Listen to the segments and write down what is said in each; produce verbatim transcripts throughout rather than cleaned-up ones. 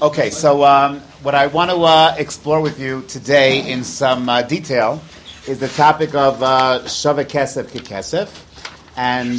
Okay, so um, what I want to uh, explore with you today in some uh, detail is the topic of uh, Shaveh Kesef Kekesef, and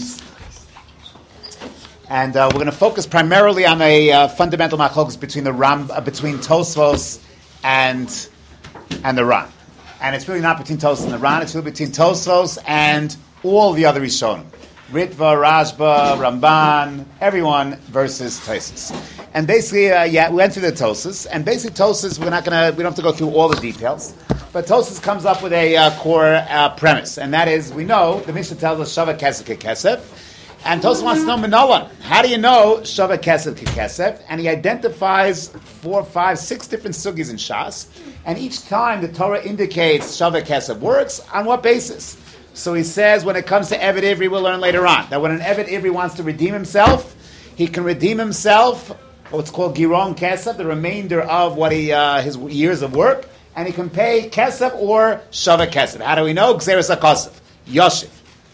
and uh, we're going to focus primarily on a uh, fundamental machlokes between the Ram uh, between Tosfos and and the Ran, and it's really not between Tosfos and the Ran; it's really between Tosfos and all the other Rishonim. Ritva, Rashba, Ramban, everyone versus Tosfos. And basically, uh, yeah, we went through the Tosfos, and basically Tosfos, we're not gonna, we don't have to go through all the details, but Tosfos comes up with a uh, core uh, premise, and that is, we know, the Mishnah tells us Shaveh Kesef Kekesef, and Tosfos wants to know Minolan. How do you know Shaveh Kesef Kekesef? And he identifies four, five, six different sugis in Shas, and each time the Torah indicates Shaveh Kesef works, on what basis? So he says, when it comes to Eved Ivri, we'll learn later on, that when an Eved Ivri wants to redeem himself, he can redeem himself, what's called Giron Kesef, the remainder of what he uh, his years of work, and he can pay Kesef or Shaveh Kesef. How do we know? Gzeres HaKosef, Yoshiv.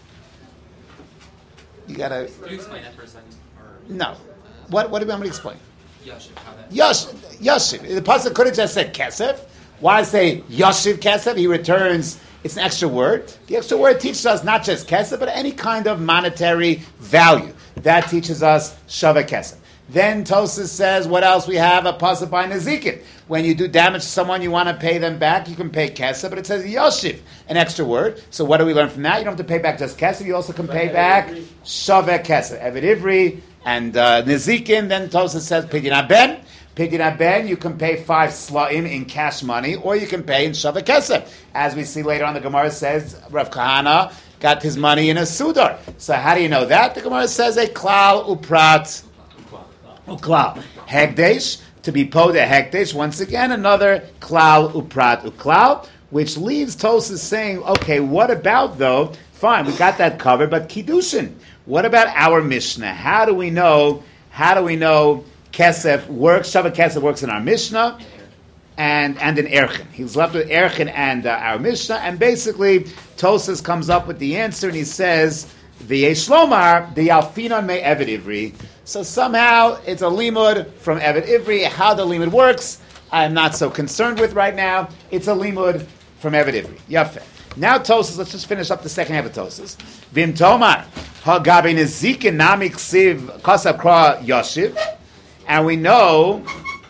You gotta... Can you explain that for a second? Or... No. What, what do you want me to explain? Yoshiv, how that... Yoshiv. Yoshiv. The pasuk could have just said Kesef. Why say Yoshiv Kesef? He returns... It's an extra word. The extra word teaches us not just kesef, but any kind of monetary value. That teaches us Shaveh Kesef. Then Tosfos says, what else we have? A pasuk by Nezikin. When you do damage to someone, you want to pay them back, you can pay kesef, but it says Yoshiv, an extra word. So what do we learn from that? You don't have to pay back just kesef, you also can pay back Shaveh Kesef. Eved Ivri and uh, Nezikin. Then Tosfos says, Pidyon Ben. Pidyon Ben, you can pay five sla'im in cash money, or you can pay in Shaveh Kesef. As we see later on, the Gemara says, Rav Kahana got his money in a sudar. So how do you know that? The Gemara says a klal uprat uklal. Hegdesh, to be pod a hegdesh. Once again, another klal uprat uklal, which leaves Tosfos saying, okay, what about though? Fine, we got that covered, but kiddushin. What about our Mishnah? How do we know, how do we know Kesef works, Shaveh Kesef works in our Mishnah and, and in Erchin. He's left with Erchin and uh, our Mishnah, and basically Tosfos comes up with the answer, and he says, V'yesh lomar, the Alfinon me Eved Ivri. So somehow it's a limud from Eved Ivri. How the limud works, I'm not so concerned with right now. It's a limud from Eved Ivri. Yafeh. Now Tosfos, let's just finish up the second half of Tosfos. Vim tomar, ha'gabi nezikin nami ksiv kasav kra yoshiv. And we know,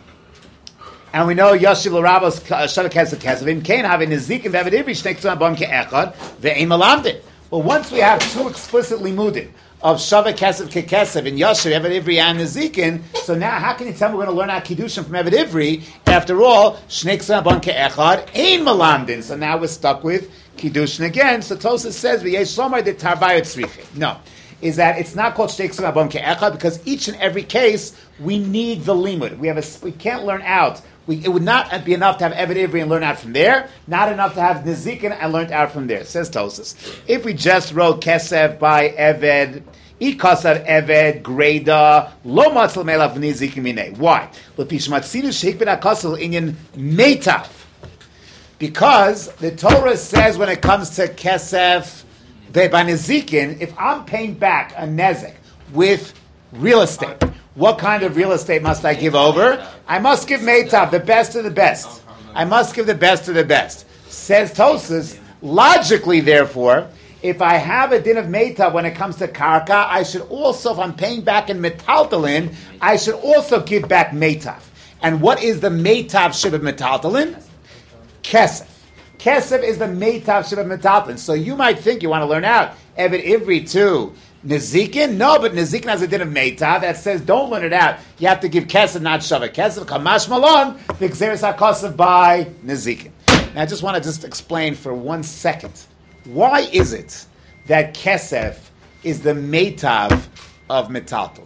and we know Yoshiv l'Rabos Shaveh Kesef Kesef. In Kain having Nezikin v'Eved Ivri shnei k'tzon b'am ke'echad ve'ein malamdin. Well, once we have two explicit limudim of Shaveh Kesef Kesef in Yoshiv, Eved Ivri, and Nezikin, so now how can you tell me we're going to learn our Kiddushin from Eved Ivri? After all, shnei k'tzon b'am ke'echad ein malamdin. So now we're stuck with Kiddushin again. So Tosfos says v'yesh lomar de tarbayot tzrichim. No. Is that it's not called Shnei K'tzon Abam Ke'echad because each and every case we need the limud. We have a we can't learn out. We, it would not be enough to have Eved Ivri and learn out from there. Not enough to have Nezikin and learn out from there. Says Tosfos. If we just wrote Kesef by Eved, Ikasav Eved Greda Lo Matzal Melav Nezikin Minei. Why? L'pishmatzinu sheikbet akasel inyan meitav. Because the Torah says when it comes to Kesef. By Nezikin, if I'm paying back a nezek with real estate, what kind of real estate must I give over? I must give meitav, the best of the best. I must give the best of the best. Says Tosfos, logically, therefore, if I have a din of meitav when it comes to karka, I should also, if I'm paying back in metaltalin, I should also give back meitav. And what is the meitav shib of metaltalin? Kesef. Kesef is the meitav sheba metaltalin. So you might think you want to learn out Eved Ivri too. Nezikin? No, but Nezikin has a din of meitav that says don't learn it out. You have to give Kesef, not Shaveh Kesef. Kamash malon, the Gzeres HaKosef by Nezikin. Now I just want to just explain for one second. Why is it that Kesef is the meitav of metaltalin?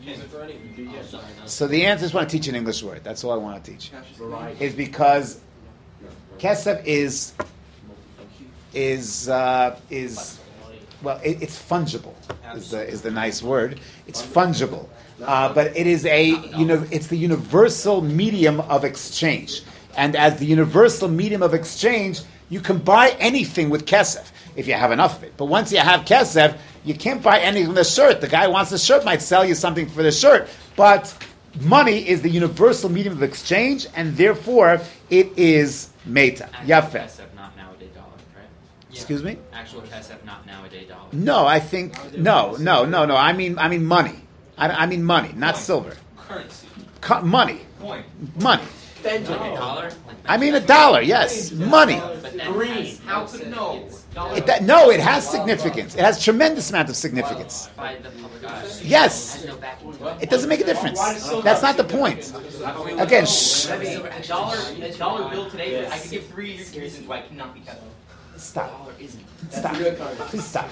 So the answer is I want to teach an English word. That's all I want to teach. Is because Kesef is is uh, is well, it, it's fungible. Is the is the nice word? It's fungible, uh, but it is a you know it's the universal medium of exchange. And as the universal medium of exchange, you can buy anything with Kesef if you have enough of it. But once you have Kesef, you can't buy anything with a shirt. The guy who wants the shirt might sell you something for the shirt, but money is the universal medium of exchange, and therefore it is meta. Actual Yafeh. kesef, not nowadays dollar, right? Excuse me? Actual kesef, not nowadays dollar. No, I think no, no, no, no. I mean, I mean money. I, I mean money, not Coin. silver. Currency. Co- money, Point. money. Like a dollar? Like I mean a dollar. Yes, money. But that Green. has How no could no? significance. It, that, no, it has significance. It has tremendous amount of significance. By the public eye. Yes. Has no backing to it. It doesn't make a difference. That's not the point. Again, shh. A dollar, a dollar bill today, I could give three reasons why it cannot be kept. Stop. Stop. Please stop.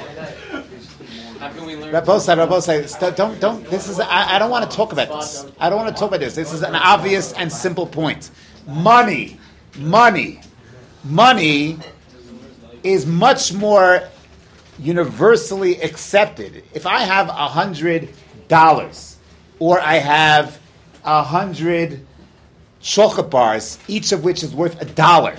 How can we learn? Rabosai, Rabosai, st- don't, don't, this is, I, I don't want to talk about this. I don't want to talk about this. This is an obvious and simple point. Money, money, money is much more universally accepted. If I have a hundred dollars, or I have a hundred chocolate bars, each of which is worth a dollar,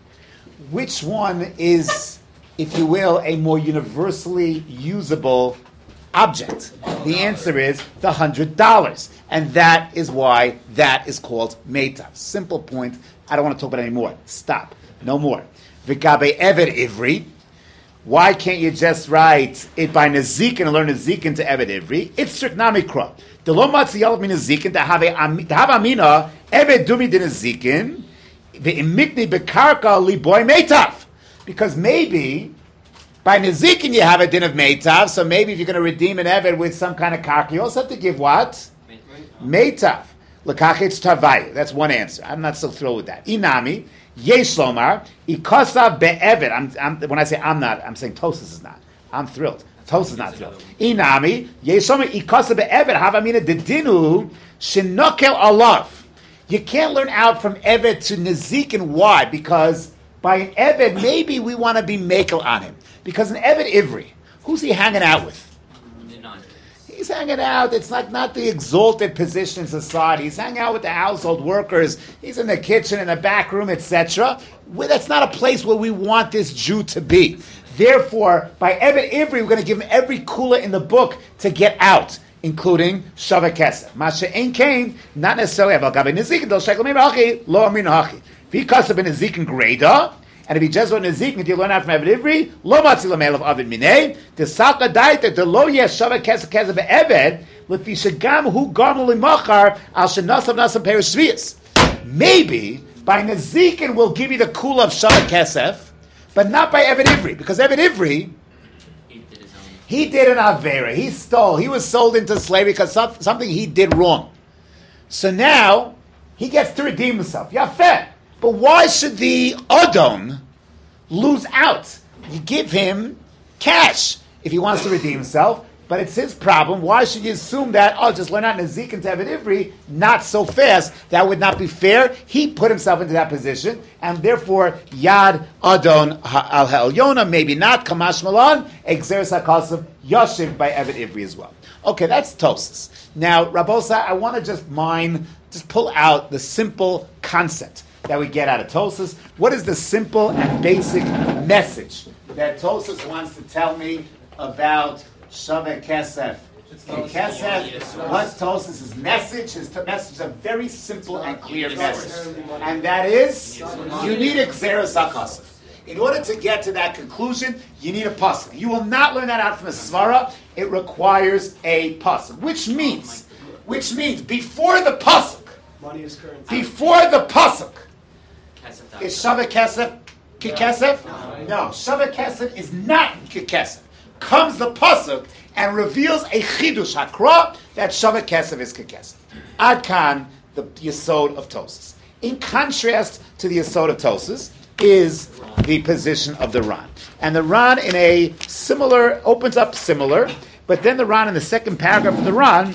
which one is, if you will, a more universally usable object? The answer is the hundred dollars, and that is why that is called meta. Simple point. I don't want to talk about it anymore. Stop. No more. V'gabe eved ivri. Why can't you just write it by nezikin and learn nezikin to eved ivri? It's strict namikra. The lo matzi yalav min nezikin to have amina eved dumi de nezikin ve'imikni bekarka li boy metav. Because maybe by nezikin you have a din of metav, so maybe if you're going to redeem an eved with some kind of karka, you also have to give what? Metav. L'kachitz tavayu. That's one answer. I'm not so thrilled with that. Inami. Yesh lomar, ikosav be'eved. I'm, I'm, when I say I'm not, I'm saying Tosas is not. I'm thrilled. Tosas is not thrilled. Inami, yesh lomar, ikosav be'eved, havamina dedinu, shinokel alav. You can't learn out from eved to nezikin. Why? Because by an eved, maybe we want to be makel on him. Because an eved ivri, who's he hanging out with? He's hanging out. It's like not the exalted position in society. He's hanging out with the household workers. He's in the kitchen, in the back room, et cetera. That's not a place where we want this Jew to be. Therefore, by Eved Ivri, we're going to give him every kula in the book to get out, including Shaveh Kesef. Masha Ein Kain, not necessarily Aval Gabe Nezikin, Dol Shekel Meir Hachi, Lo Amin Hachi. Because of a Nezikin Greda, and if he just wrote Nezikin, if you learn out from Eved Ivri, Lo Matzi Lamel of Avid Minei, the Saka Daita, the Lo Yesh Shaveh Kesef Kesef Eved, Lefi Shagam Hu Garmel Limachar, Al Shenasav Nasav Perish Shvius. Maybe by Nezikin we'll give you the kula of Shaveh Kesef, but not by Eved Ivri, because Eved Ivri, he did an Avera, he stole, he was sold into slavery because something he did wrong. So now, he gets to redeem himself. Yafeh. But why should the Adon lose out? You give him cash if he wants to redeem himself, but it's his problem. Why should you assume that, oh, just learn out Nezik and Eved Ivri, not so fast? That would not be fair. He put himself into that position, and therefore, Yad Adon al Ha'elyona, maybe not, Kamash Malan, Exeris HaKasav, Yoshiv by Eved Ivri as well. Okay, that's Tosas. Now, Rabosa, I want to just mine, just pull out the simple concept that we get out of Tosas. What is the simple and basic message that Tosas wants to tell me about Shaveh Kesef? Kesef, what's Tosas' message? His t- message is a very simple and clear message. And that is, you need Exeris HaKasav. In order to get to that conclusion, you need a pasuk. You will not learn that out from a svara. It requires a pasuk, which means, which means before the pasuk, before the pasuk, is Shaveh Kesef Kikesef? No, Shaveh Kesef is not Kikesef. Comes the pasuk and reveals a chidush hakra that Shaveh Kesef is Kikesef. Ad kan, the yesod of Tosas. In contrast to the yesod of Tosas is the position of the Ran. And the Ran in a similar, opens up similar, but then the Ran in the second paragraph of the Ran,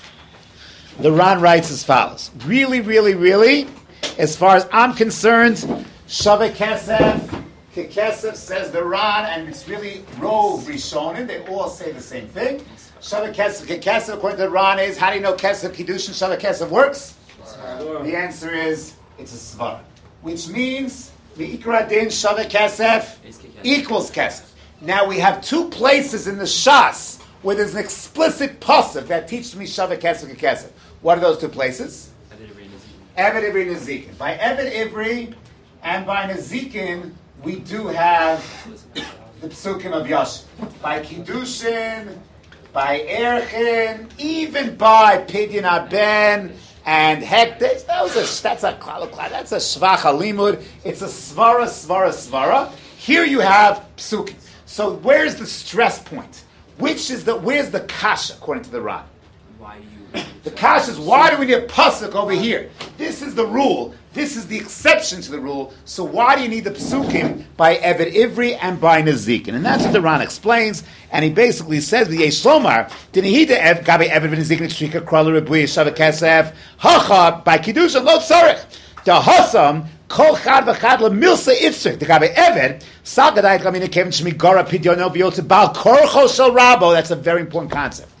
the Ran writes as follows. Really, really, really, as far as I'm concerned, Shaveh Kesef, Kekesef says the Ran, and it's really Rov Rishonim, they all say the same thing. Shaveh Kesef, Kekesef, according to the Ran, is, how do you know Kesef Kiddush and Shaveh Kesef works? The answer is, it's a Svar. Which means, the Ikra Din Shaveh Kesef equals Kesef. Now we have two places in the Shas where there's an explicit pasuk that teaches me Shaveh Kesef Kesef. What are those two places? Eved Ivri Nezikin. By Eved Ivri and by Nezikin, we do have the psukim of Yosef. By Kiddushin, by Erchin, even by Pidyon Aben and Hekdesh. That was a, that's a that's a Shvach Halimud. It's a Svara, Svara, Svara. Here you have psukim. So where's the stress point? Which is the where's the kasha according to the Ran? Why do you? The kasha is why do we need a pasuk over here? This is the rule. This is the exception to the rule. So why do you need the psukim by Eved Ivri and by Nezikin? And that's what the Ran explains. And he basically says, "The Yesh Lomar didn't he the Gabi Eved Nezikin Shrika Kraler Rebuy Shaveh Kesef Hacha by Kiddushin Lo Tzarich the Hasam Kol Chad V'Chad LeMilsa Itzrik the Gabi Eved Sagadai Kamina Kevin Shmigara Pidyono V'Yotze Bal Korcho Shel Rabo." That's a very important concept.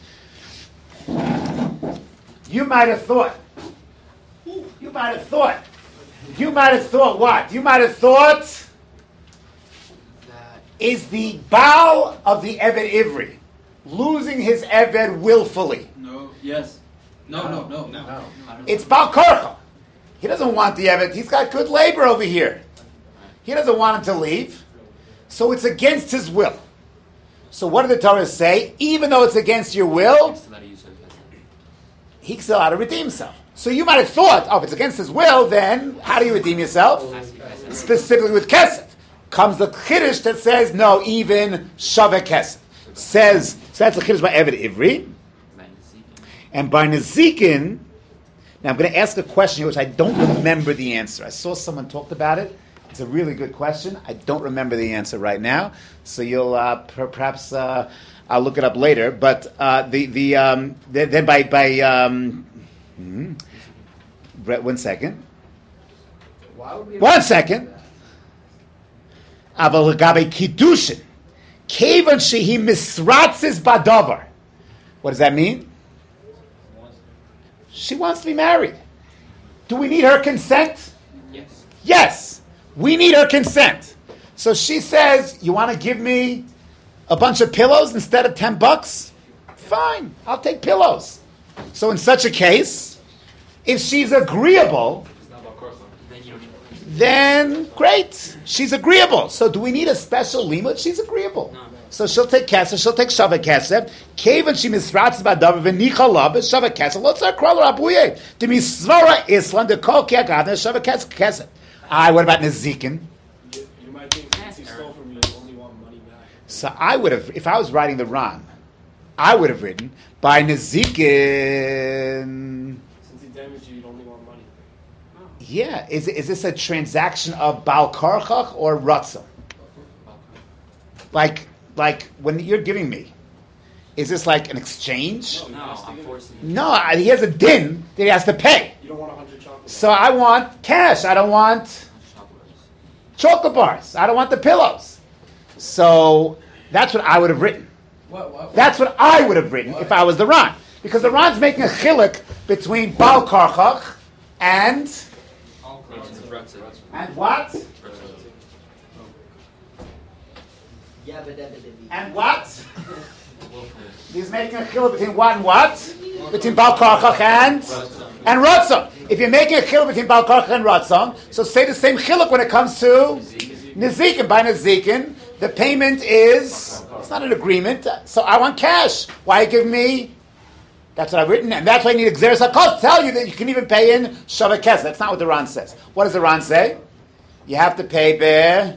You might have thought. You might have thought. You might have thought what? You might have thought That is the Baal of the Eved Ivri losing his Eved willfully. No. Yes. No. No. No. No. It's Baal Korcha. He doesn't want the Eved. He's got good labor over here. He doesn't want him to leave. So it's against his will. So what did the Torah say? Even though it's against your will, he still ought to redeem himself. So you might have thought, oh, if it's against his will, then how do you redeem yourself? Specifically with Kesef. Comes the Chiddush that says, no, even Shaveh Kesef. Says, so that's the Chiddush by Eved Ivri. And by Nezikin, now I'm going to ask a question here which I don't remember the answer. I saw someone talked about it. It's a really good question. I don't remember the answer right now. So you'll uh, per- perhaps... Uh, I'll look it up later, but uh, the the um, then by by um, hmm, one second, one second. Aval gabe kiddushin, kevan shehi misratzis badavar. What does that mean? She wants to be married. Do we need her consent? Yes. Yes, we need her consent. So she says, "You want to give me a bunch of pillows instead of ten bucks? Fine, I'll take pillows." So in such a case, if she's agreeable, Then you don't need then great, she's agreeable. So do we need a special limud? She's agreeable. No. So she'll take kesef, she'll take Shaveh Kesef. Kevan she misratz badav v'nicha lab Shaveh Kesef. Let's start kraler abuye. The misvara islam the kol kiagavna Shaveh Kesef. Ah, what about Nezikin? You, you might think since he stole from you, you only want money back. So I would have, if I was writing the Ran, I would have written by Nezikin. Since he damaged you, you only want money. Yeah, is is this a transaction of Baal Karchach or Ratzah? Like, like when you're giving me, is this like an exchange? No, I'm forcing you. No, I- he has a din that he has to pay. You don't want a hundred chocolates. So I want cash. I don't want chocolate bars. I don't want the pillows. So that's what I would have written. What? What? That's what I would have written if I was the Ran. Because the Ran's making a chiluk between Baal Karchach and and what? And what? He's making a chiluk between what and what? Between Baal Karchach and and Ratzon. If you're making a chiluk between Baal Karchach and Ratzon, so say the same chiluk when it comes to Nezikin. By Nezikin, the payment is, it's not an agreement, so I want cash. Why give me? That's what I've written, and that's why I need Xeris HaKos to tell you that you can even pay in Shaveh Kesef. That's not what the Ran says. What does the Ran say? You have to pay be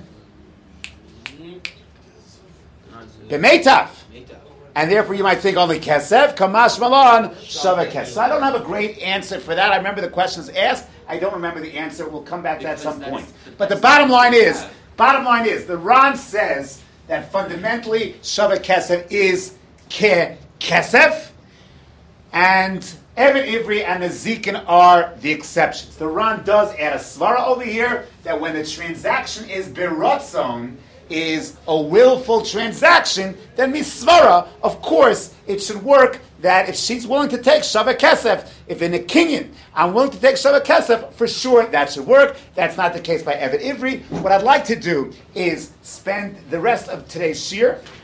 B'meitav. And therefore you might think only Kesef, Kamash Malon, Shaveh Kesef. So I don't have a great answer for that. I remember the questions asked. I don't remember the answer. We'll come back to that at some point. But the bottom line is, bottom line is, the Ran says that fundamentally Shaveh Kesef is Ke Kesef, and Eved Ivri and Nezikin are the exceptions. The Ran does add a svara over here that when the transaction is beratzon, is a willful transaction, then misvara, of course, it should work that if she's willing to take Shaveh Kesef, if in a kinyan, I'm willing to take Shaveh Kesef, for sure that should work. That's not the case by Eved Ivri. What I'd like to do is spend the rest of today's shir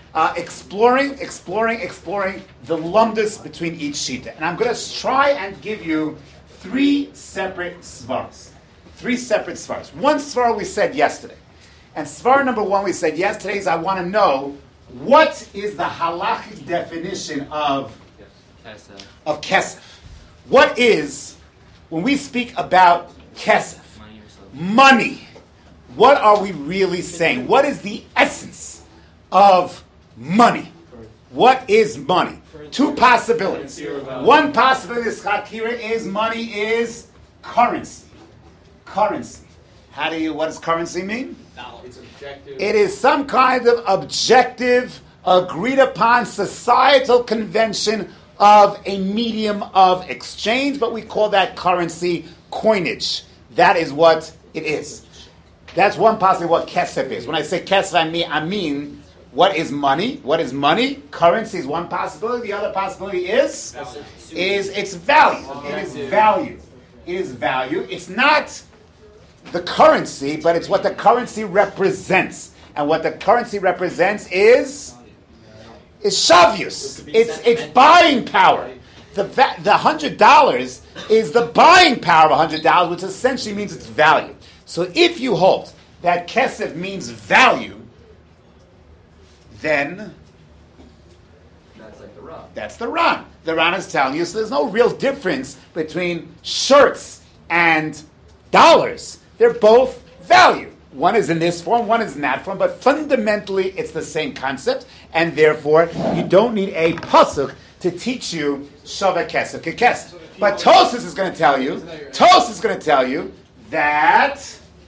uh, exploring, exploring, exploring the lumdus between each shita. And I'm going to try and give you three separate svaras. Three separate svaras. One svara we said yesterday. And svara number one we said yesterday is I want to know what is the halachic definition of, Kesef. of kesef. What is, when we speak about kesef, Money or something. money, what are we really saying? What is the essence of money? What is money? Two possibilities. One possibility is Chakira is money is currency. Currency. How do you, what does currency mean? It's objective. It is some kind of objective, agreed upon societal convention of a medium of exchange, but we call that currency coinage. That is what it is. That's one possibility what kesef is. When I say kesef, I mean, I mean what is money? What is money? Currency is one possibility. The other possibility is is its value. It is value. It is value. It's not the currency, but it's what the currency represents. And what the currency represents is is shavius. It's it's buying power. The va- the hundred dollars is the buying power of a hundred dollars, which essentially means its value. So if you hold that kesef means value, then That's like the rub. that's the Ran. The Ran is telling you, so there's no real difference between shirts and dollars. They're both value. One is in this form, one is in that form, but fundamentally it's the same concept, and therefore you don't need a pasuk to teach you shava kesef kekesef. But Tosfos is going to tell you, Tosfos is going to tell you that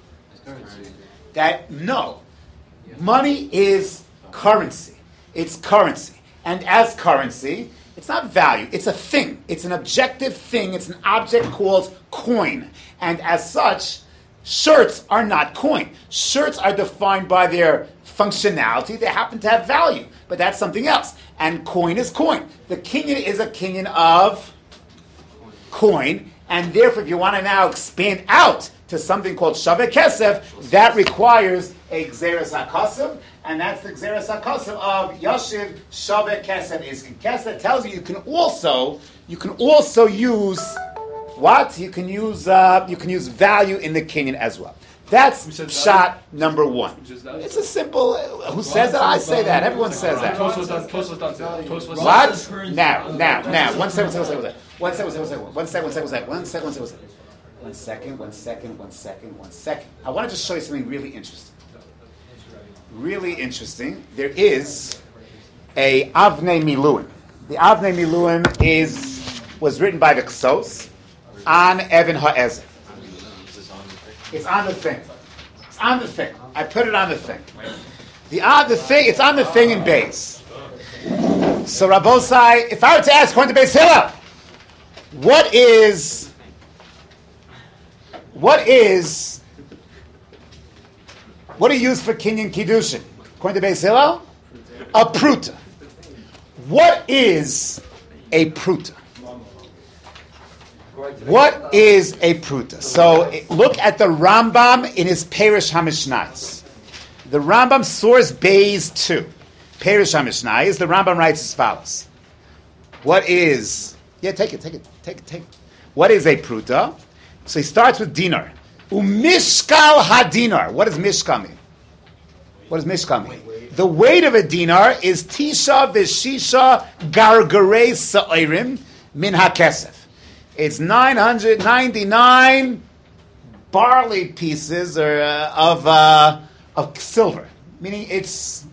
that no, money is currency. It's currency, and as currency, it's not value. It's a thing. It's an objective thing. It's an object called coin, and as such, shirts are not coin. Shirts are defined by their functionality. They happen to have value, but that's something else. And coin is coin. The kinyan is a kinyan of coin, and therefore, if you want to now expand out to something called Shaveh Kesef, that requires a Gzeres HaKosov, and that's the Gzeres HaKosov of Yashiv Shaveh Kesef. Is Kesef tells you you can also you can also use what you can use uh, you can use value in the kinyan as well. That's shot number one. It's a simple. Uh, who says that? I say that. Everyone says that. What? Now, now, now. One second, one second, one second, one second, one second, one second, one second, one second, one second, one second, one second, one second, one second. I want to just show you something really interesting. Really interesting. There is a Avnei Miluim. The Avnei Miluim is was written by the Ksos on Evan Ha'ezer. It's on the thing. It's on the thing. I put it on the thing. The on the thing. It's on the thing in base. So Rabosai, if I were to ask according to Beis Hillel, what is what is what do you use for kinyan kiddushin? According to Beis Hillel, a pruta. What is a pruta? What is a pruta? So look at the Rambam in his Perish HaMishnayos. The Rambam source Bays two. Perish HaMishnayos. The Rambam writes as follows. What is... Yeah, take it, take it, take it, take it. What is a pruta? So he starts with dinar. Umishkal hadinar. What does mishkal mean? What does mishkal mean? The weight of a dinar is tisha v'shisha gargarei sa'irim min hakesef. It's nine hundred ninety-nine barley pieces or, uh, of uh, of silver, meaning it's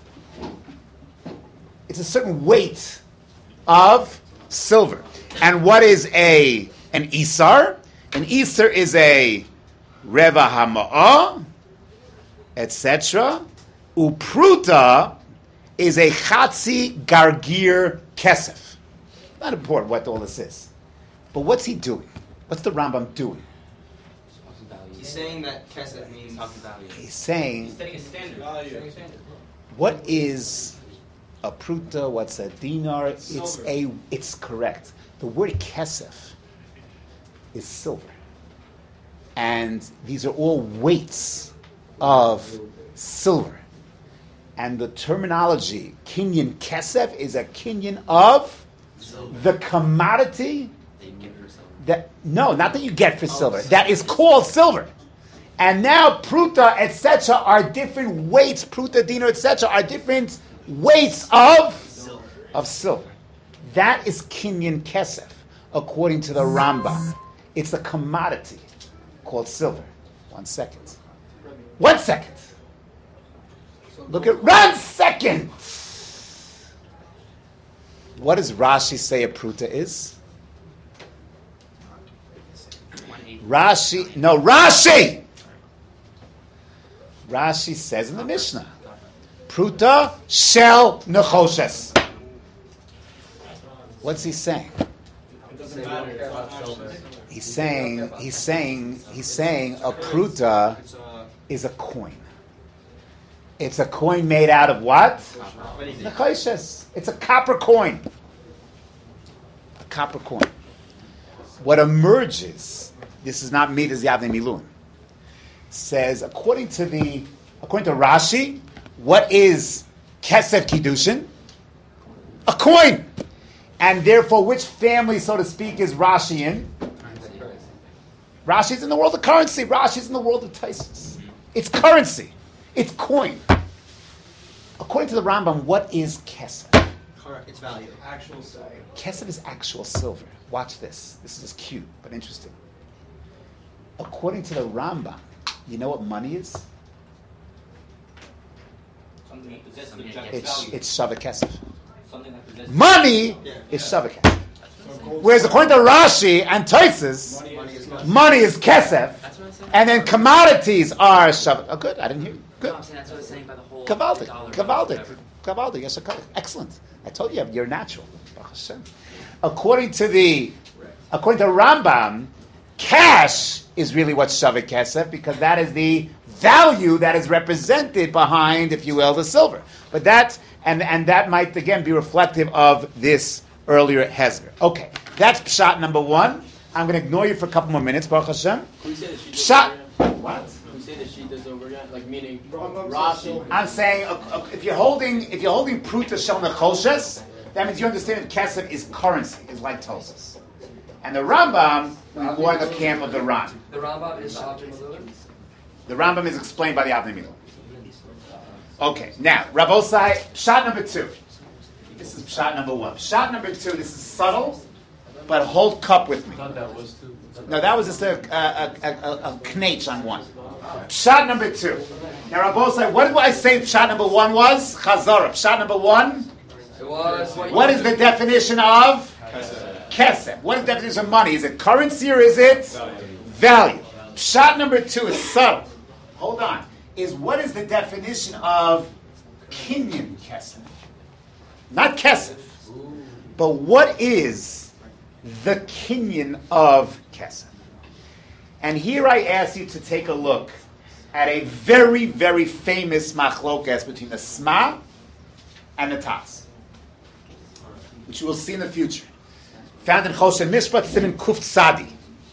it's a certain weight of silver. And what is a an isar? An isar is a reva hama'ah, et cetera. Upruta is a chatzi gargir kesef. Not important what all this is. But what's he doing? What's the Rambam doing? He's saying that kesef means value. He's saying, He's setting a standard. Setting a standard. what is a pruta? What's a dinar? It's a. It's correct. The word kesef is silver, and these are all weights of silver. And the terminology, kinyan kesef, is a kinyan of the commodity that, no, not that you get for silver, that is called silver. And now pruta, et cetera, are different weights, pruta, dinar, et cetera, are different weights of silver. of silver. That is kinyan kesef, according to the Rambam. It's a commodity called silver. One second. One second. Look at one second. What does Rashi say a pruta is? Rashi, no, Rashi! Rashi says in the Mishnah, pruta shel nechoshes. What's he saying? He's saying, he's saying, he's saying a pruta is a coin. It's a coin made out of what? Nechoshes. It's a copper coin. A copper coin. What emerges, this is not Midas Yavnei Milun, says according to the according to Rashi, what is Kesef Kiddushin? A coin. And therefore, which family, so to speak, is Rashi in? Rashi's in the world of currency. Rashi's in the world of Taisus. It's currency. It's coin. According to the Rambam, what is Kesef? Correct. Its value. Actual silver. Kesef is actual silver. Watch this. This is just cute, but interesting. According to the Rambam, you know what money is? Something that possesses its It's value. it's Shaveh Kesef. Something that possesses Money Yeah. is Shaveh Kesef. Whereas according to Rashi and Tosfos, Money Money is is money. money is Kesef, That's what I'm saying. and then commodities are Shaveh. Oh, good. I didn't hear you. Good. No, I'm saying that's what I was saying by the whole Kavaldik. dollar. Kavaldik. whatever. Kavaldik. Yes, okay. Excellent. I told you you're natural. Baruch Hashem. According to the, according to Rambam, cash is really what's Shaveh Kesef, because that is the value that is represented behind, if you will, the silver. But that, and, and that might again be reflective of this earlier Hezber. Okay, that's Pshat number one. I'm going to ignore you for a couple more minutes, Baruch Hashem. Can we say that she does Pshat. over again? What? Can we say that she does over again? Like meaning Rambam says Rashi. silver. I'm saying uh, uh, if you're holding if you're holding pruta shel nechoshes, that means you understand that kesef is currency, is like Tosfos. And the Rambam, we more in the camp of the Ran. The Rambam is the object of the The Rambam is explained by the Avnei Milun. Okay, now Rabosai, shot number two. This is shot number one. Shot number two. This is subtle, but hold cup with me. No, that was just a a, a, a, a knetch on one. Shot number two. Now Rabosai, what did I say? Shot number one was Chazorah. Shot number one. It was what, What is the definition of kesef? What is the definition of money? Is it currency or is it value? Shot number two is subtle. Hold on. Is what is the definition of kinyan kesef? Not kesef, but what is the kinyan of kesef? And here I ask you to take a look at a very, very famous machlokas between the Sma and the Taz, which you will see in the future. Found in Choshen Mishpat, it's in Kuf Tzadi.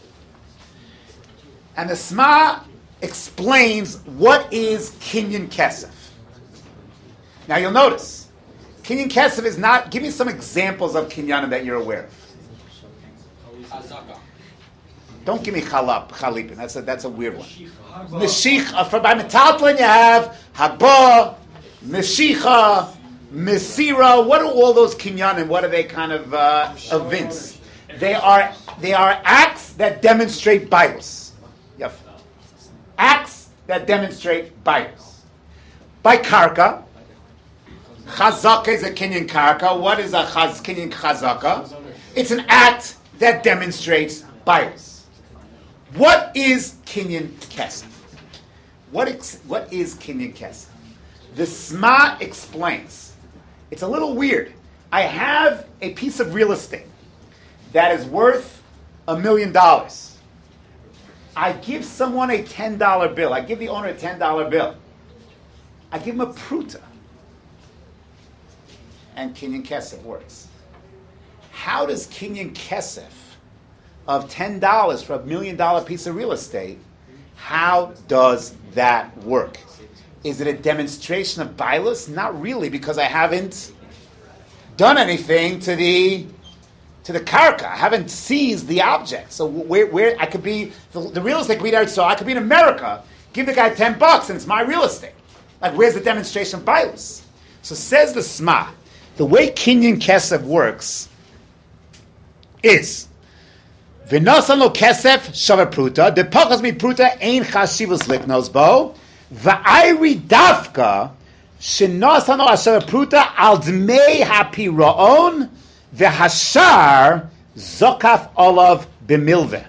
And the Sma explains what is kinyan kesef. Now you'll notice, kinyan kesef is not, give me some examples of kinyanim that you're aware of. Don't give me chalap, chalipin, that's a, that's a weird one. Meshicha, for by metaltlin you have haba, meshicha, mesira. What are all those kinyanim? What are they kind of uh, events? They are they are acts that demonstrate bios. Yep. Acts that demonstrate bios. By karka, chazaka is a kinyan karka. What is a chaz, kinyan chazaka? It's an act that demonstrates bios. What is kinyan kesef? What ex, what is kinyan kesef? The Sma explains. It's a little weird. I have a piece of real estate that is worth a million dollars. I give someone a ten dollar bill. I give the owner a ten dollar bill. I give him a pruta. And kinyan kesef works. How does kinyan kesef of ten dollars for a million dollar piece of real estate, how does that work? Is it a demonstration of bailus? Not really, because I haven't done anything to the to the karka. I haven't seized the object. So where where I could be the, the real estate could be there. So I could be in America, give the guy ten bucks, and it's my real estate. Like, where's the demonstration of bailus? So says the Sma, the way Kinyan Kesef works is V'nosan lo kesef shava pruta, de pachas mi pruta ein chashivus liknos bo, v'ayri davka shenosan lo shava pruta al dmei hapiraon v'hashar zokaf olav b'milveh.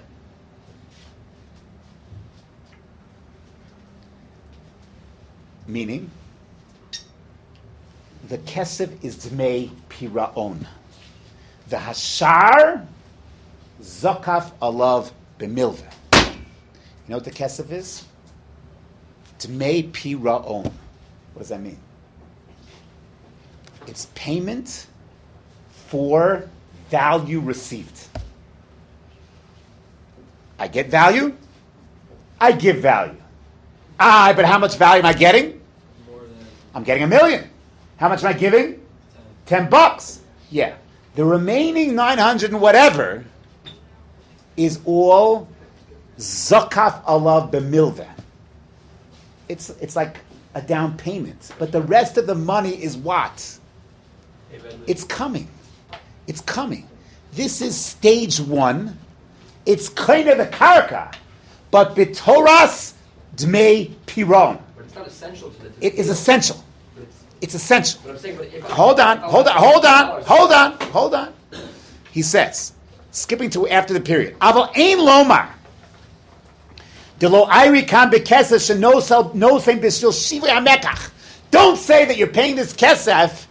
Meaning, the kesef is dmei piraon. The hashar zakaf alav b'milveh. You know what the kesef is? Dmei piraon. What does that mean? It's payment for value received. I get value, I give value. Ah, but how much value am I getting? More than I'm getting a million. How much am I giving? Ten bucks. Yeah. The remaining nine hundred and whatever is all zakaf alav b'milveh. It's it's like a down payment, but the rest of the money is what? It's coming. It's coming. This is stage one. It's kind of the karka, but b'toras dmei piron. But it's not essential to the. It is essential. But it's, It's essential. but I'm saying, but if Hold on, hold on, hold on, hold on, hold on. He says, skipping to after the period. Aval ein lomar. De lo ayri kan bekesef sheno sel no same b'shil shivri hamekach. Don't say that you're paying this kesef.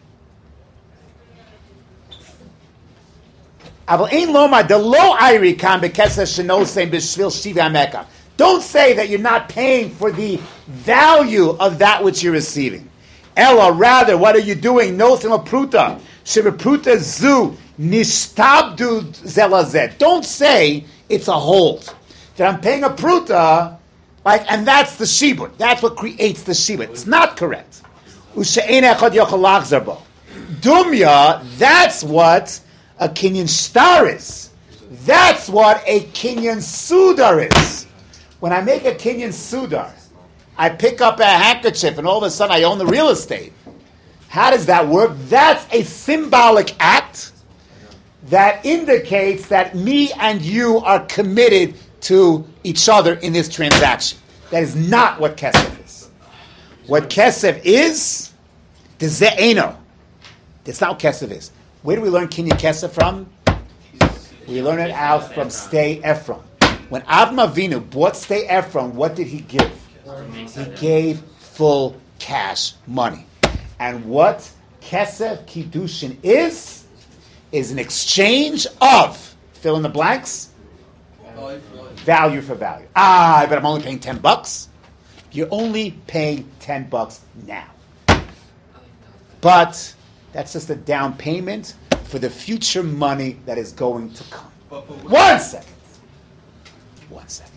Aval ein lomar de lo ayri kan bekesef sheno same b'shil shivri hamekach. Don't say that you're not paying for the value of that which you're receiving. Ella, rather, what are you doing? No sima pruta. Shiva pruta zu nishtabdu zelazet. Don't say it's a hold. That I'm paying a pruta, like, and that's the shibud. That's what creates the shibud. It's not correct. Ushe'en echad yochel lachzar bo. Dumya, that's what a kinyan star is. That's what a kinyan sudar is. When I make a kinyan sudar, I pick up a handkerchief and all of a sudden I own the real estate. How does that work? That's a symbolic act that indicates that me and you are committed to each other in this transaction. That is not what kesef is. What kesef is, the ze'eno. That's not what kesef is. Where do we learn kinyan kesef from? We learn it out from Stay Ephron. When Avram Avinu bought Stay Ephron, what did he give? He gave full cash money. And what Kesef Kiddushin is, is an exchange of, fill in the blanks, value for value. Ah, but I'm only paying ten bucks. You're only paying ten bucks now. But that's just a down payment for the future money that is going to come. One second. One second.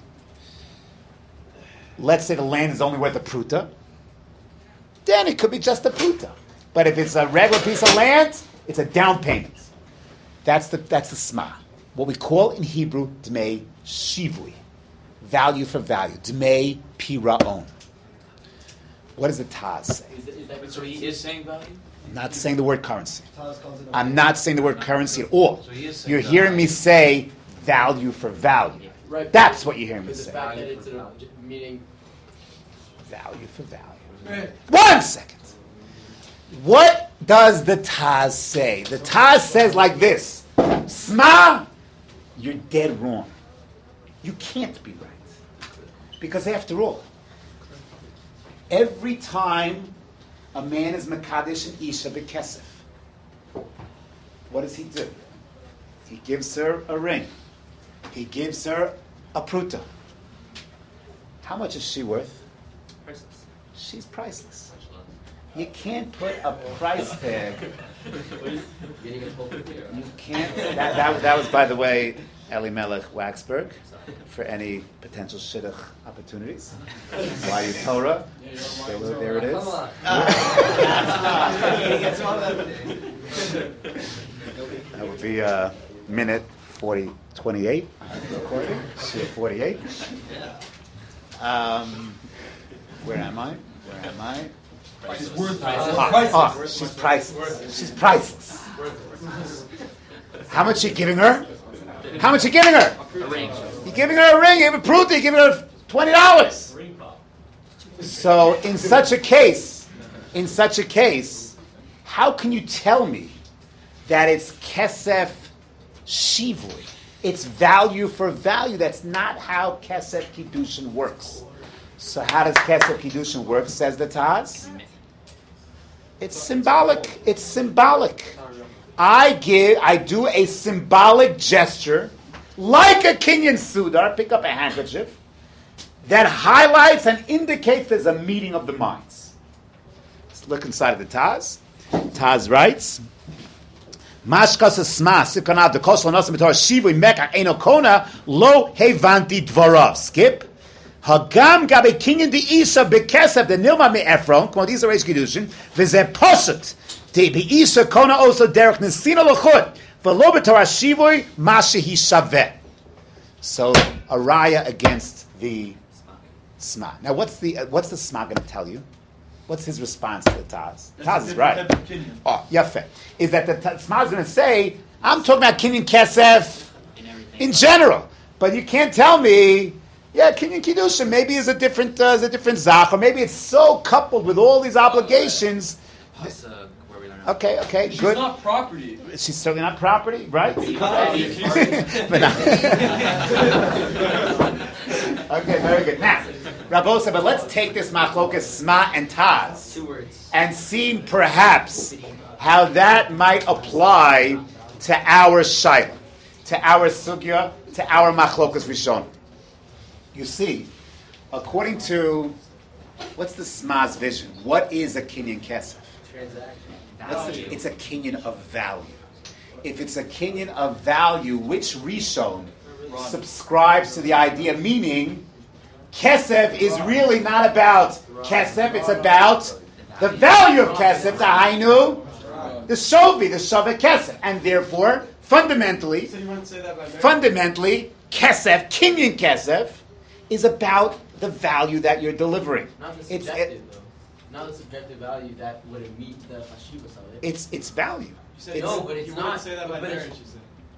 Let's say the land is only worth a pruta, then it could be just a pruta. But if it's a regular piece of land, it's a down payment. That's the that's the sma. What we call in Hebrew dmei shivui, value for value. Dmei piraon. What does the Taz say? Is that, is that So he is saying value? I'm not saying the word currency. Taz calls it a- I'm not saying the word currency at all. So he is saying You're hearing me say value for value. Right. That's what you're hearing me For the say. fact that it's a, meaning. Value for value. One second. What does the Taz say? The Taz says like this: Sma, you're dead wrong. You can't be right. Because after all, every time a man is Makadesh and Isha B'Kesef, what does he do? He gives her a ring. He gives her a pruta. How much is she worth? Priceless. She's priceless. You can't put a price tag. Getting a twelve fifty. You can't. That, that, that was, by the way, Elimelech Waxberg, for any potential shidduch opportunities. Why you Torah? There, there it is. Come on. That would be uh, minute forty twenty-eight. Recording. Shir forty-eight. Um, where am I? Where am I? She's worth Ah, ah, she's priceless. She's priceless. How much you giving her? How much you giving her? A ring. You giving her a ring? You have a pruta. You giving her twenty dollars. So in such a case, in such a case, how can you tell me that it's kesef shivui? It's value for value. That's not how kesef kiddushin works. So how does kesef kiddushin work? Says the Taz. It's symbolic. It's symbolic. I give, I do a symbolic gesture, like a Kinyan Sudar, pick up a handkerchief, that highlights and indicates there's a meeting of the minds. Let's look inside of the Taz. Taz writes, Mashkas Sma, Sikana, the Kosel Nasim Torah, Shivui Mekach, Enokona, Lo Hevanti Dvarav. Skip. Hagam gabe kinyan di isa bekesef the nilma me Ephron, kmo these are reish kedushin, v'zeh poshet, de be isa kona also derech nesina lochut, v'lo b'torah shivoy mashehi shaveh. So a raya against the Sma. Now what's the uh, what's the Sma going to tell you? What's his response to the Taz? Taz is right. Oh, yafeh. Is that the Sma is going to say, I'm talking about kinyan kesef in general, but you can't tell me. Yeah, Kinyan Kiddushin maybe is a different uh, is a different zach, or maybe it's so coupled with all these obligations. That's uh, where we learn. Okay, okay, She's good. not property. She's certainly not property, right? But now- okay, very good. Now, Rabosa, but let's take this machlokas Sma and Taz Two words. and see perhaps how that might apply to our shayla, to our sugya, to our machlokas rishon. You see, according to, what's the Sma's vision? What is a kinyan kesef? Transaction. What's the, it's a kinyan of value. If it's a kinyan of value, which Rishon subscribes to the idea, meaning kesef is really not about kesef, it's about the value of kesef, the hainu, the shovi, the shaveh kesef. And therefore, fundamentally, So you wouldn't say that by marriage? fundamentally, kesef, kinyan kesef, is about the value that you're delivering. Not the It's subjective, it, though. Not the subjective value that would meet the Hashiva of it. it's it's value. You said It's- No, but it's you not- wouldn't say that by but it's- marriage, you said.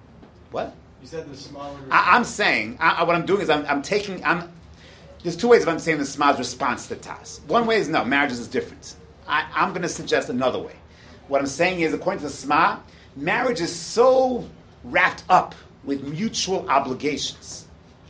What? You said the smaller... I, I'm saying, I, I- what I'm doing is I'm, I'm taking, I'm, there's two ways of understanding the Sma's response to Taz. One way is no, marriages is different. I, I'm going to suggest another way. What I'm saying is, according to the Sma, marriage is so wrapped up with mutual obligations.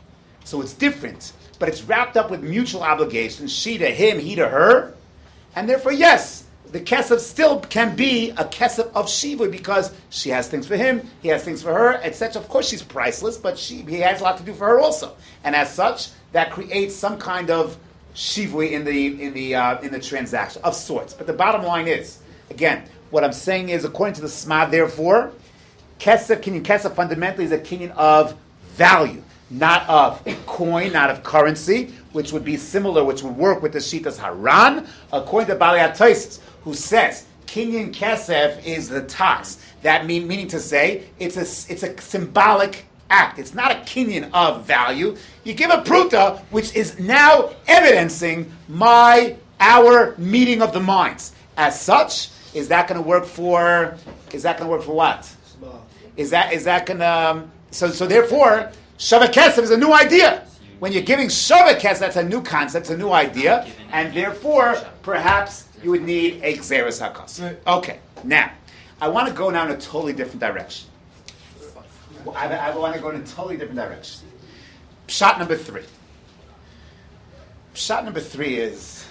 So it's different, but it's wrapped up with mutual obligations, she to him, he to her, and therefore, yes, the kesef still can be a kesef of Shiva because she has things for him, he has things for her, et cetera. Of course, she's priceless, but she, he has a lot to do for her also, and as such, that creates some kind of shivui in the in the uh, in the transaction of sorts. But the bottom line is, again, what I'm saying is, according to the Sma, therefore, kesef kinyan kesef fundamentally is a kinyan of value, not of coin, not of currency, which would be similar, which would work with the Shitas Haran, according to Bali HaTosfos, who says kinyan kesef is the tas. That mean, meaning to say it's a it's a symbolic act. It's not a kinyan of value. You give a pruta, which is now evidencing my our meeting of the minds. As such, is that going to work for? Is that going to work for what? Small. Is that is that going to? So so therefore, Shaveh Kesef is a new idea. When you're giving Shaveh Kesef, that's a new concept, it's a new idea, and therefore, perhaps you would need a Xeris HaKos. Okay, now, I want to go now in a totally different direction. I, I want to go in a totally different direction. Shot number three. Shot number three is,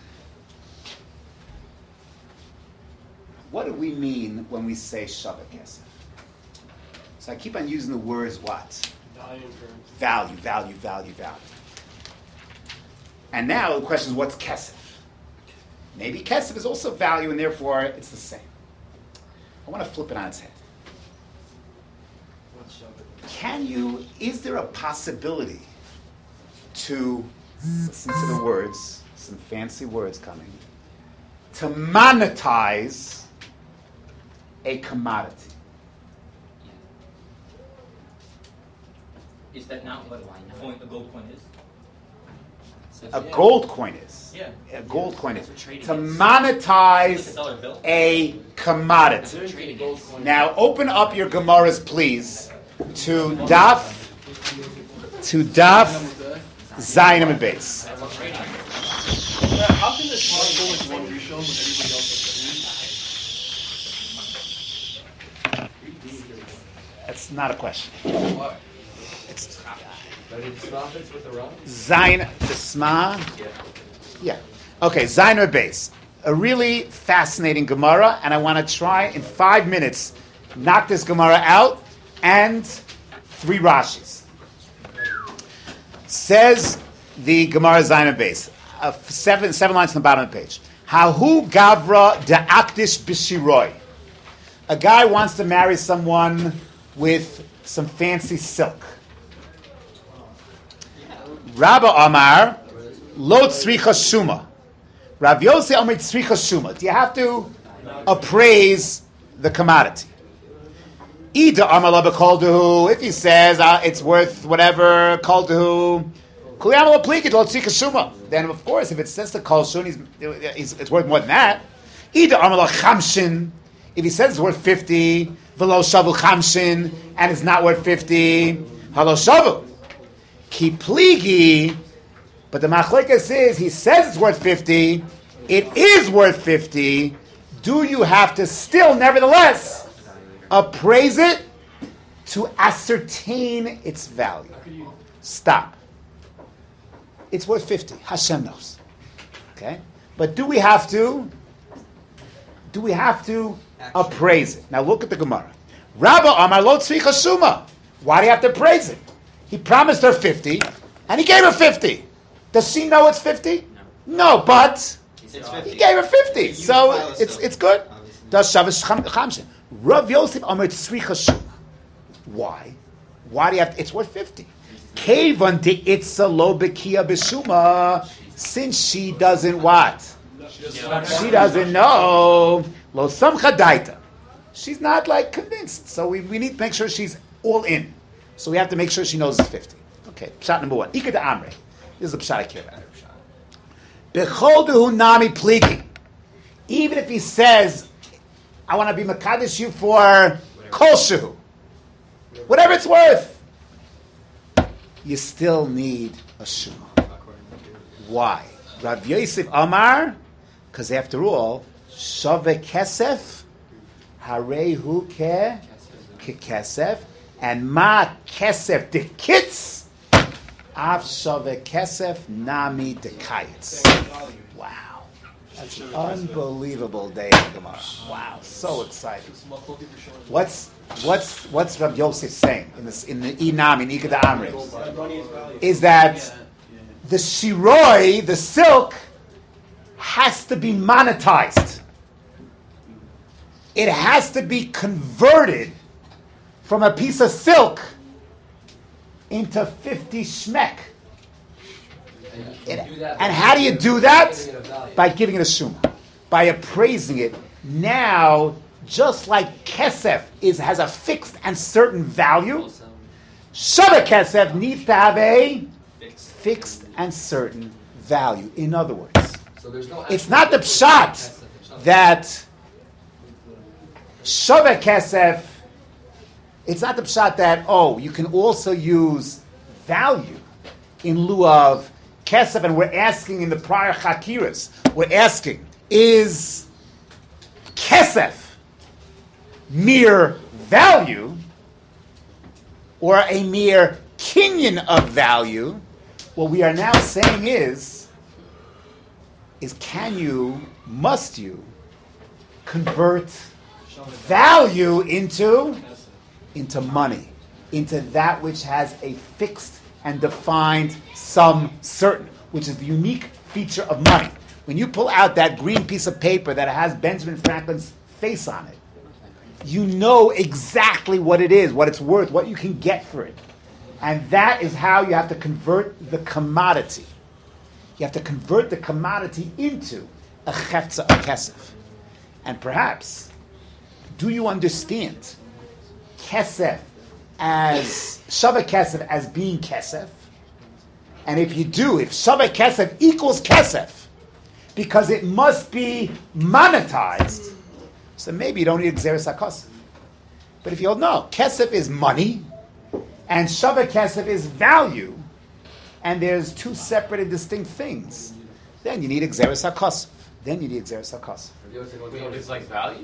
what do we mean when we say Shaveh Kesef? So I keep on using the words what? Value in terms. Value, value, value, value. And now the question is, what's kesef? Maybe kesef is also value, and therefore it's the same. I want to flip it on its head. Can you, is there a possibility to, listen to the words, some fancy words coming, to monetize a commodity? Is that not what a coin, a gold coin is? A gold coin is. Yeah. A gold coin is. That's what trading To is. monetize Like a dollar bill. a commodity. That's what trading is. Now open up your Gemaras, please, to Daf, to Daf Zayin Amud Beis. That's what trading is. How can this possible with one Rishon when everybody else has three? That's not a question. What? It's But it's profits with the rum? Zayin Desma. Yeah. Okay, Zayin Amud Beis. A really fascinating Gemara, and I want to try in five minutes knock this Gemara out and three Rashis. Says the Gemara Zayin Amud Beis, uh, seven seven lines on the bottom of the page. Hahu Gavra Da'akdish Bishiroi. A guy wants to marry someone with some fancy silk. Rabba Amar Lo Tzricha Shuma. Rav Yosef Amar Tzricha Shuma. Do you have to appraise the commodity? Ida Amar La B'Kolduhu. If he says uh, it's worth whatever Kolduhu, Kuli Amar La Plikid Lo Tzricha Shuma. Then of course, if it says to Kol Shun, he's, he's, it's worth more than that. Ida Amar La Chamshin. If he says it's worth fifty, V'lo Shavu Chamshin, and it's not worth fifty, Halo Shavu. Ki pligi, but the machlekes is he says it's worth fifty. It is worth fifty. Do you have to still, nevertheless, appraise it to ascertain its value? Stop. It's worth fifty. Hashem knows. Okay, but do we have to? Do we have to appraise it? Now look at the Gemara. Rabba Amar Lo Tzricha Shuma. Why do you have to appraise it? He promised her fifty, and he gave her fifty. Does she know it's fifty? No, no, but It's fifty. he gave her fifty, You so file it's still. it's good. Obviously. Does Shabbos Chamshin? Rav Yosef Amar Tzricha Shuma. Why? Why do you have? To, it's worth fifty. Kevan de itza lo bekia b'shuma. Since she doesn't what? She doesn't know. Lo samcha daita. She's not like convinced. So we, we need to make sure she's all in. So we have to make sure she knows it's fifty. Okay, pshat number one. Ika de amre. This is the pshat I care about. Bechol dehu nami pligi. Even if he says, I want to be makadosh you for kolshu, whatever it's worth, you still need a shuma. Why? Rav Yosef Amar, because after all, shave kesef, harehu ke ke kesef, and ma kesef de kitz, av shave kesef nami de kayitz. Wow, that's an unbelievable day in Gemara. Wow, so exciting. What's what's what's Rav Yosef saying in this in the Inam in Ikeda Amri? Is that the shiroi, the silk, has to be monetized. It has to be converted from a piece of silk into fifty shmek. And, you It- can do that and by how do you giving do it- that? giving it a value. By giving it a summa, by appraising it. Now, just like kesef is has a fixed and certain value, Also, shava kesef needs to have a fixed. fixed and certain value. In other words, So there's no it's actual not the difference pshat between kesef and that shava kesef. It's not the pshat that oh, you can also use value in lieu of kesef, and we're asking in the prior chakiras, we're asking, is kesef mere value or a mere kinyan of value? What we are now saying is, is can you, must you convert value into into money, into that which has a fixed and defined sum certain, which is the unique feature of money. When you pull out that green piece of paper that has Benjamin Franklin's face on it, you know exactly what it is, what it's worth, what you can get for it. And that is how you have to convert the commodity. You have to convert the commodity into a cheftza, a kesef. And perhaps, do you understand kesef as, shava kesef as being kesef? And if you do, if shava kesef equals kesef, because it must be monetized, so maybe you don't need Xeris HaKosef. But if you'll know, Kesef is money, and Shava Kesef is value, and there's two separate and distinct things, then you need Xeris HaKosef. Then you need Xeris HaKosef. It's like value?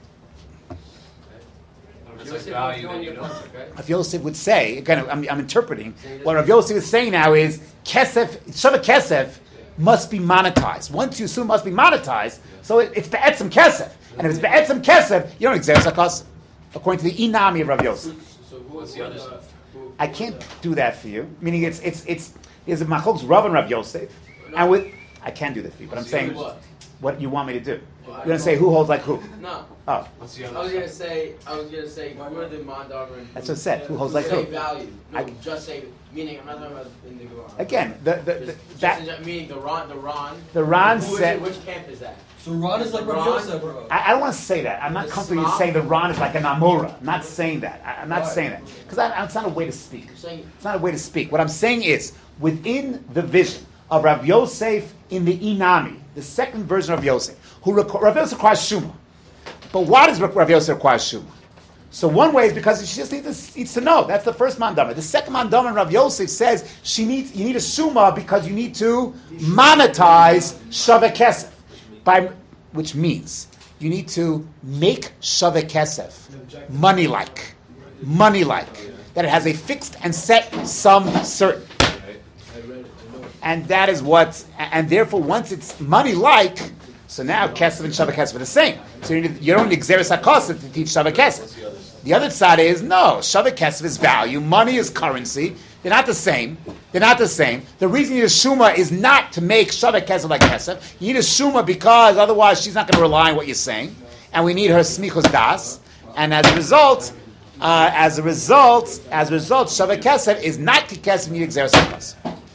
It's like value that you know. Rav Yosef would say, again, I'm, I'm interpreting, what Rav Yosef is saying now is, Kesef, Shava Kesef must be monetized. Once you assume it must be monetized, so it, it's be'etzem kesef. And if it's be'etzem kesef, you don't exercise hakos, according to the inami of Rav Yosef. So what's the other stuff? I can't do that for you. Meaning it's it's it's there's a machloks Rav and Rav Yosef, and with I can do that for you. But I'm saying what? what you want me to do. You're gonna say who holds like who? No. Oh, What's the I other was stuff? gonna say, I was gonna say, we're the Mandarin. That's what I said. Who holds like say who? value. No, I- just say, meaning, I'm not talking about in the Gemara. again, the the, the Just, that just, meaning the Ron, the Ron. the Ron Who is said. it, which camp is that? So Ron is like Rav Ron- Yosef, bro. I, I don't want to say that. I'm not The comfortable with small- saying the Ron is like an Amora. I'm not saying that. I, I'm not Why? saying that because it's not a way to speak. You're saying, It's not a way to speak. What I'm saying is, within the vision of Rav Yosef in the Inami, the second version of Yosef, who reco- Rav Yosef requires Shuma. But why does Rav Yosef require Shuma? So one way is because she just needs to, needs to know. That's the first mandama. The second mandama, Rav Yosef says she needs you need a Shuma because you need to monetize Shaveh Kesef, by which means you need to make Shaveh Kesef money-like, money-like, that it has a fixed and set sum certain. And that is what, and therefore once it's money-like, so now Kesef and Shaveh Kesef are the same. So you, need, you don't need Xeris HaKosef to teach Shaveh Kesef. The other side is, no, Shaveh Kesef is value, money is currency. They're not the same. They're not the same. The reason you need a Shuma is not to make Shaveh Kesef like Kesef. You need a Shuma because otherwise she's not going to rely on what you're saying. And we need her Smichos Das. And as a result, uh, as a result, as a result, Shaveh Kesef is not Kesef, you need Xeris HaKosef.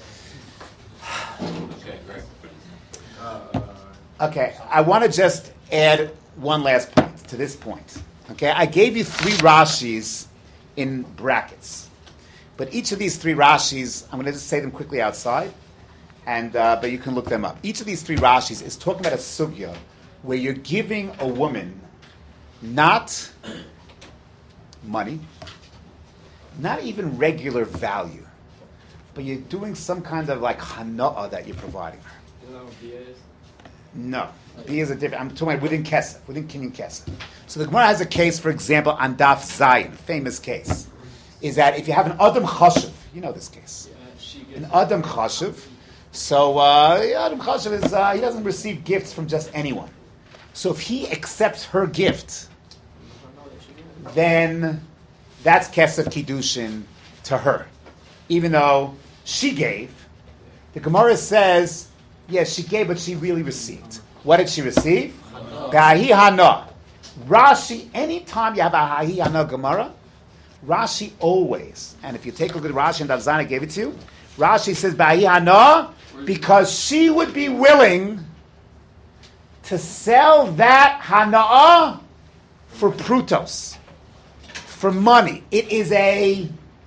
Okay, great. Okay, I want to just add one last point to this point. Okay, I gave you three Rashis in brackets, but each of these three Rashis, I'm going to just say them quickly outside, and uh, but you can look them up. Each of these three Rashis is talking about a sugya where you're giving a woman not money, not even regular value, but you're doing some kind of like hana'ah that you're providing her. You know what Bia is? No. B is a different, I'm talking about within Kesef, within Kinyan Kesef. So the Gemara has a case, for example, on Daf Zayin, famous case, is that if you have an Adam Chashuv, you know this case, Yeah, she an gets Adam Chashuv, so uh, yeah, Adam Chashuv is, uh, he doesn't receive gifts from just anyone. So if he accepts her gift, then that's Kesef Kiddushin to her. Even though she gave, the Gemara says, yes, she gave, but she really received. What did she receive? Gahi Hana. Rashi, anytime you have a Hahi Hana Gemara, Rashi always, and if you take a look at Rashi and Davzana gave it to you, Rashi says Bahi Hana because she would be willing to sell that Hana'ah for prutos, for money. It is a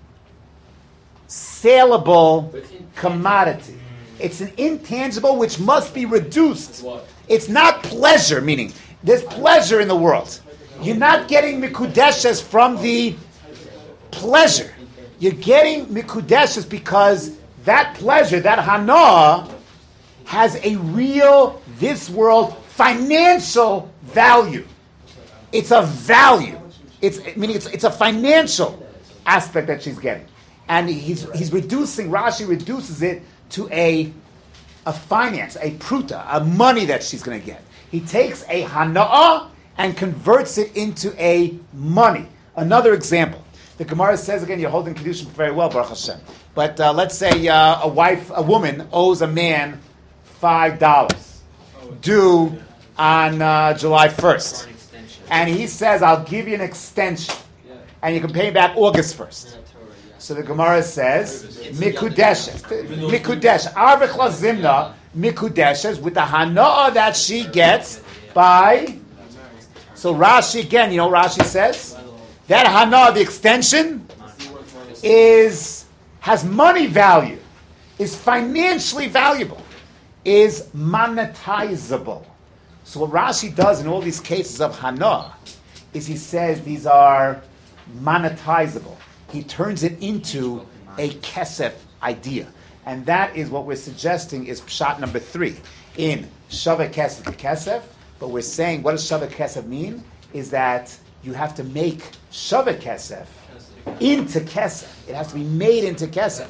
saleable commodity. It's an intangible which must be reduced. What? It's not pleasure, meaning there's pleasure in the world. You're not getting mikudeshes from the pleasure. You're getting mikudeshes because that pleasure, that hana, has a real, this world, financial value. It's a value. It's meaning it's, it's a financial aspect that she's getting. And he's he's reducing, Rashi reduces it to a a finance, a pruta, a money that she's going to get. He takes a hana'ah and converts it into a money. Another example. The Gemara says, again, you're holding Kedushin very well, Baruch Hashem. But uh, let's say uh, a wife, a woman owes a man five dollars. due on uh, July first. And he says, I'll give you an extension. And you can pay back August first. So the Gemara says, Mikudeshes. Mikudesh. Arvich Lazimna, Mikudeshes, with the Hana'ah that she gets by. So Rashi, again, you know what Rashi says? That Hana'ah, the extension, is has money value, is financially valuable, is monetizable. So what Rashi does in all these cases of Hana'ah is he says these are monetizable. He turns it into a kesef idea. And that is what we're suggesting is pshat number three in Shaveh Kesef to Kesef. But we're saying, what does Shaveh Kesef mean? Is that you have to make Shaveh Kesef into Kesef. It has to be made into Kesef.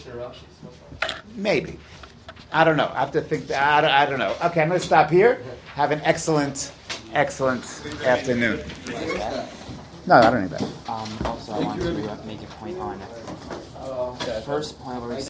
Maybe. I don't know. I have to think. I don't, I don't know. Okay, I'm going to stop here. Have an excellent, excellent afternoon. No, I don't need that. Um, also, I want to make a point on the first point where we